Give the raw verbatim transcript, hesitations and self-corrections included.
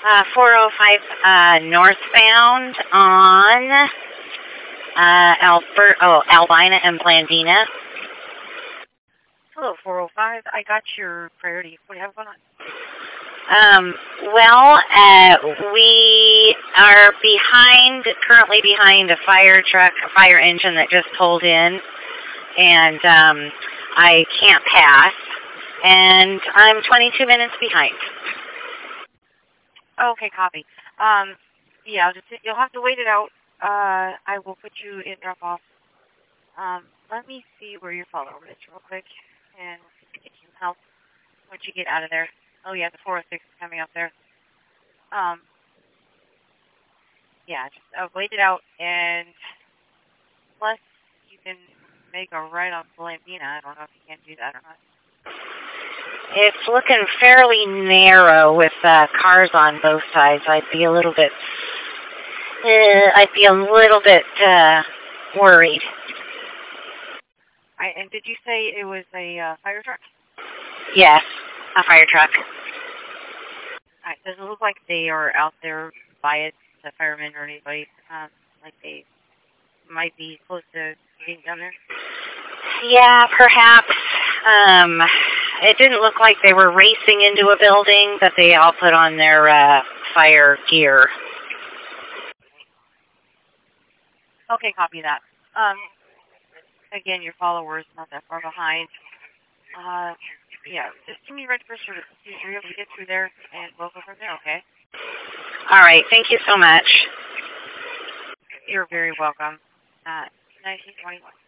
Uh, four oh five uh, northbound on uh, Albert, oh, Albina and Blandina. Hello, four oh five. I got your priority. What do you have going on? Um, well, uh, we are behind, currently behind a fire truck, a fire engine that just pulled in, and um, I can't pass, and I'm twenty-two minutes behind. Okay, copy. Um, yeah, I'll just, you'll have to wait it out. Uh, I will put you in drop-off. Um, let me see where your follower is real quick, and get you some help once you get out of there. Oh, yeah, the four oh six is coming up there. Um, yeah, just uh, wait it out, and plus you can make a right on Blandina. I don't know if you can do that or not. It's looking fairly narrow with uh, cars on both sides. I'd be a little bit, uh, I'd be a little bit uh, worried. I, and did you say it was a uh, fire truck? Yes, a fire truck. All right, does it look like they are out there by it, the firemen or anybody, um, like they might be close to getting down there? Yeah, perhaps. Um, it didn't look like they were racing into a building, but they all put on their uh, fire gear. Okay, copy that. Um, again, your follower's not that far behind. Uh, yeah, just give me red first service. See if you're able to get through there, and we'll go from there, okay? All right, thank you so much. You're very welcome. Uh, nineteen twenty-one.